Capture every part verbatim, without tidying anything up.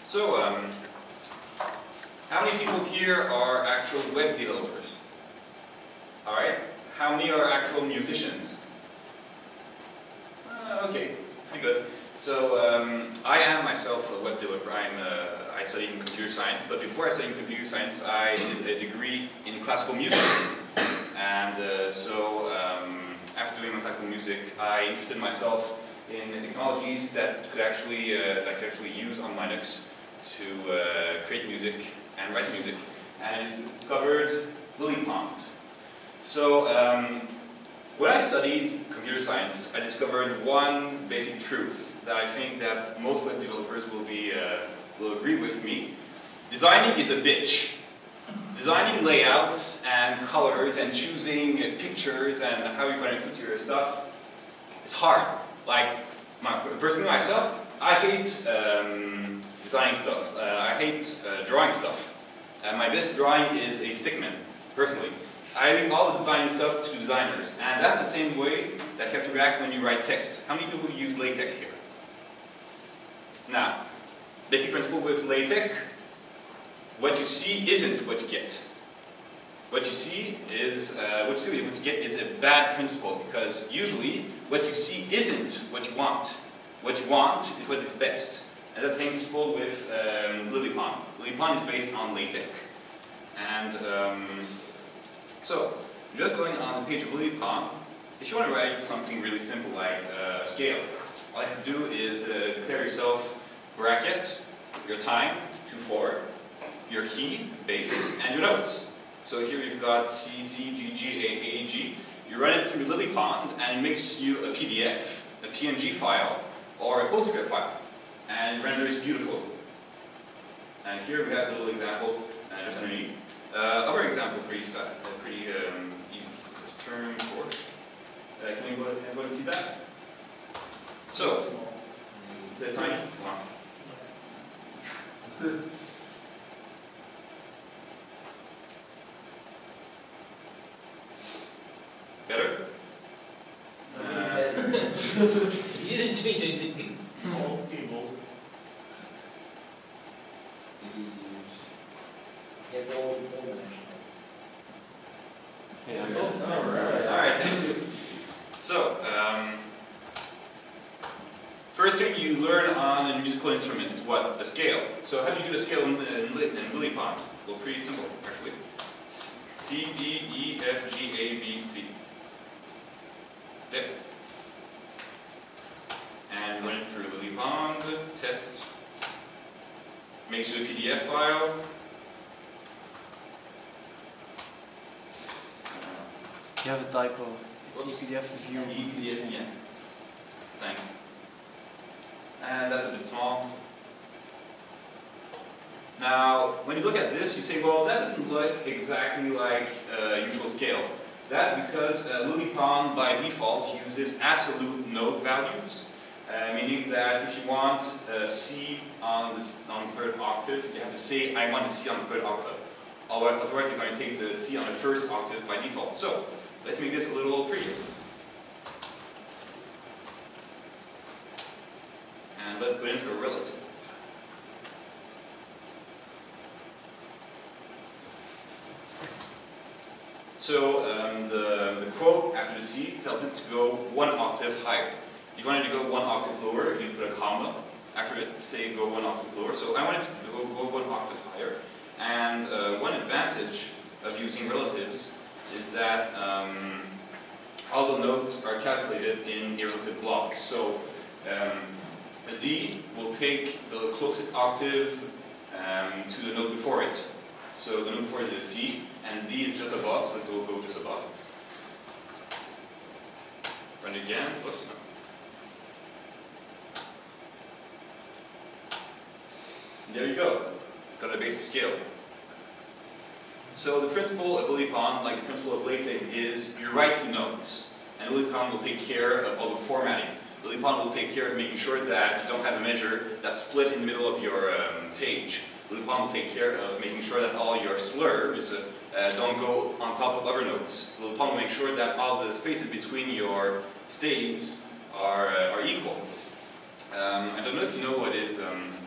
So, um, how many people here are actual web developers? Alright. How many are actual musicians? Uh, okay, pretty good. So, um, I am myself a web developer. I'm, uh, I studied in computer science, but before I studied computer science, I did a degree in classical music. And uh, so, um, after doing my classical music, I interested myself in the technologies that could actually uh, that could actually use on Linux to uh, create music and write music, and I discovered Lilypond. So um, when I studied computer science, I discovered one basic truth that I think that most web developers will be uh, will agree with me. Designing is a bitch. Designing layouts and colors and choosing pictures and how you're going to put your stuff is hard. Like, my, personally myself, I hate um, designing stuff. Uh, I hate uh, drawing stuff. Uh, my best drawing is a stickman, personally. I leave all the designing stuff to designers, and that's the same way that you have to react when you write text. How many people use LaTeX here? Now, basic principle with LaTeX, what you see isn't what you get. What you see is, uh, what you see, what you get is a bad principle, because usually what you see isn't what you want. What you want is what is best. And that's the same principle with um, Lilypond. Lilypond is based on LaTeX. And um, so, just going on the page of Lilypond, if you want to write something really simple like uh, scale, all you have to do is uh, declare yourself bracket, your time, two four, your key, base, and your notes. So here you've got C, C, G, G, A, A, G. You run it through Lilypond and it makes you a P D F, a P N G file, or a PostScript file. And it renders beautiful. And here we have a little example uh, just underneath. Uh, other example, pretty fat, uh, pretty um, easy. Just turn forward. Uh, can you go ahead, go ahead and see that? So, is that tiny? Wow. Better? Uh, You didn't change anything. All people. Yeah, go, go yeah. Alright. Alright. So, um, first thing you learn on a musical instrument is what? A scale. So how do you do a scale in, in, in Lilypond? Well, pretty simple, actually. C, D, E, F, G, A, B, C. There. And run it through Lilypond, test. Makes you a P D F file. You have a typo. It's Whoops. E P D F view. E P D F, yeah. Thanks. And that's a bit small. Now, when you look at this, you say, well, that doesn't look exactly like uh, usual scale. That's because uh, Lilypond, by default, uses absolute note values, uh, meaning that if you want uh, C on the on third octave, you have to say, I want the C on the third octave. Otherwise, you're going to take the C on the first octave by default. So, let's make this a little prettier. And let's go into a relative. So um, the, the quote after the C tells it to go one octave higher. If you wanted to go one octave lower, you put a comma after it, say go one octave lower. So I wanted to go, go one octave higher. And uh, one advantage of using relatives is that um, all the notes are calculated in a relative block. So um, a D will take the closest octave um, to the note before it. So the note before it is C, and D is just above, so it will go just above. Run it again. Oops, no. There you go. Got a basic scale. So the principle of Lilypond, like the principle of LaTeX, is you write two notes, and Lilypond will take care of all the formatting. Lilypond will take care of making sure that you don't have a measure that's split in the middle of your um, page. Lilypond will take care of making sure that all your slurs uh, uh, don't go on top of other notes. Lilypond will make sure that all the spaces between your staves are, uh, are equal. Um, I don't know if you know what is um,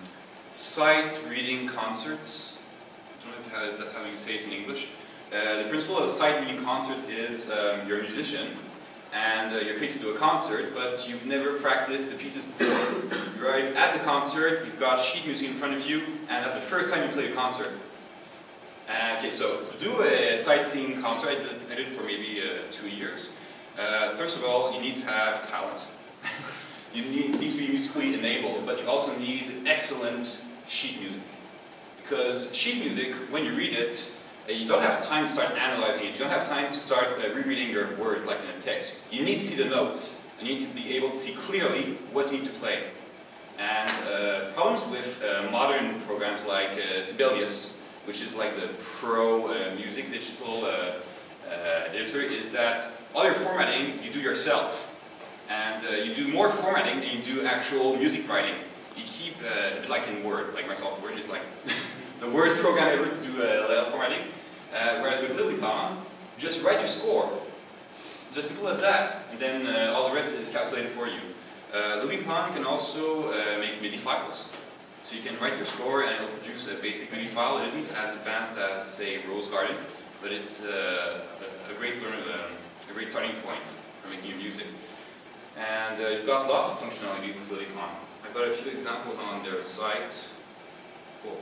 sight reading concerts. I don't know if how, that's how you say it in English. Uh, the principle of sight reading concerts is um, you're a musician and uh, you're paid to do a concert, but you've never practiced the pieces before. You arrive at the concert, you've got sheet music in front of you, and that's the first time you play the concert. Uh, okay, so to do a sightseeing concert, I did, I did it for maybe uh, two years. Uh, first of all, you need to have talent. You need, need to be musically enabled, but you also need excellent sheet music. Because sheet music, when you read it, uh, you don't have time to start analyzing it. You don't have time to start uh, rereading your words like in a text. You need to see the notes, and you need to be able to see clearly what you need to play. And uh, problems with uh, modern programs like uh, Sibelius, which is like the pro uh, music digital uh, uh, editor, is that all your formatting you do yourself. And uh, you do more formatting than you do actual music writing. You keep, uh, a bit like in Word, like Microsoft Word is like the worst program ever to do uh, layout formatting. Uh, whereas with Lilypon, just write your score. Just simple as that. And then uh, all the rest is calculated for you. Uh, Lilypon can also uh, make MIDI files. So you can write your score and it will produce a basic MIDI file. It isn't as advanced as, say, Rose Garden, but it's uh, a, a, great learn um, a great starting point for making your music. And uh, you've got lots of functionality with Lilypon. I've got a few examples on their site. Cool.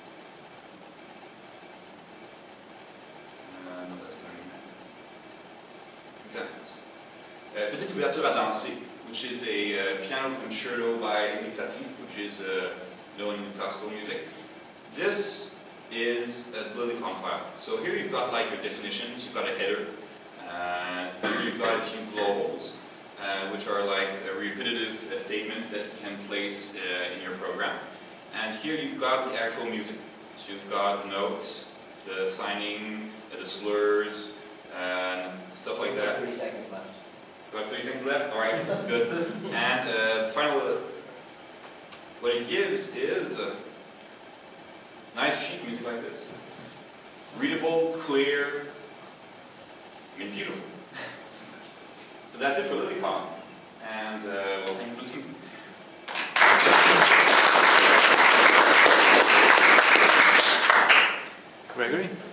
Uh, no, that's learning. Examples. Uh, Petite ouverture à danser, which is a uh, piano concerto by Elie Satie, which is uh, known in classical music. This is a Lilypon file. So here you've got like your definitions, you've got a header, uh, here you've got a few globals. Uh, which are like uh, repetitive uh, statements that you can place uh, in your program. And here you've got the actual music. So you've got the notes, the signing, uh, the slurs, and stuff like that. thirty seconds left. About thirty seconds left? Alright, that's good. And uh, the final, uh, what it gives is uh, nice sheet music like this. Readable, clear, I mean beautiful. So that's it for Lilypon, and uh, well, thank you for listening. Gregory?